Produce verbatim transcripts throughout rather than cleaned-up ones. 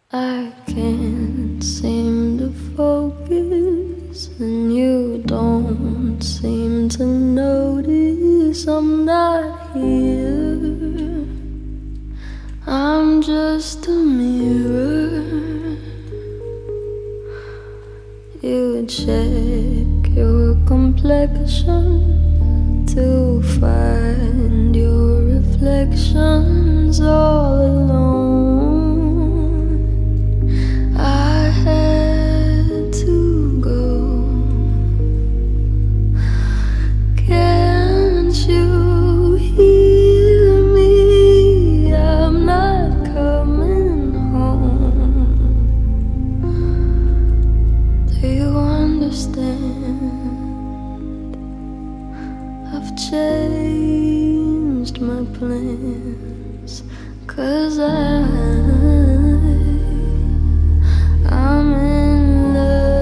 I can't seem to focus, and you don't seem to notice I'm not here. I'm just a mirror. You check your complexion to find your reflections all alone. I had to go. Can't you hear me? I'm not coming home. Do you understand? I've changed my plans, 'cause I I'm in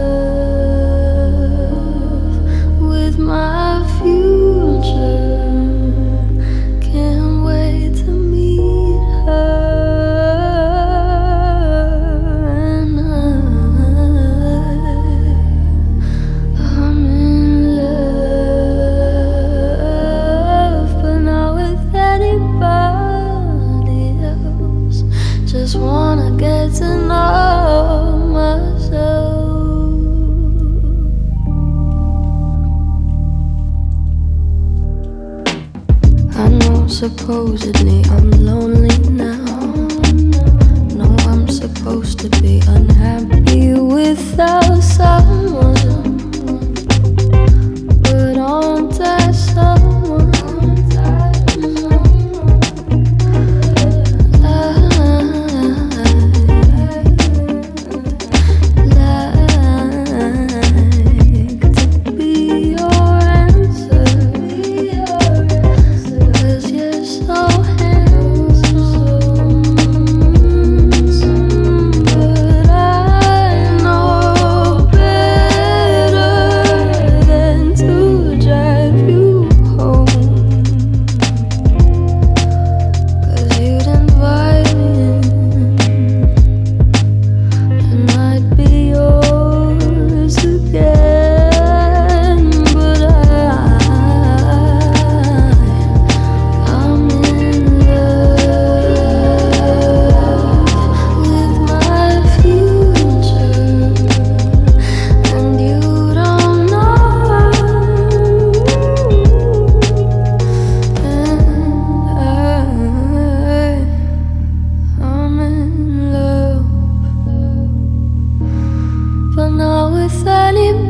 love with my future. Can't wait to meet her, and I I'm in love, but not with anybody else. Just wanna get to know myself. I know supposedly I'm lonely now. No, I'm supposed to be unhappy without someone, but aren't I someone?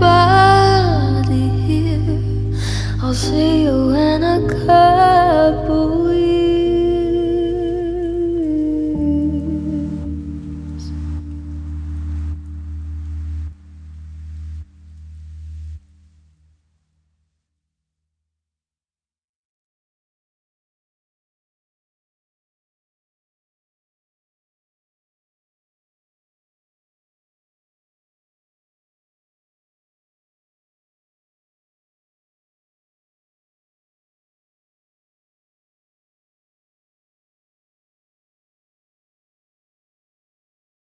Anybody here? I'll see you in a couple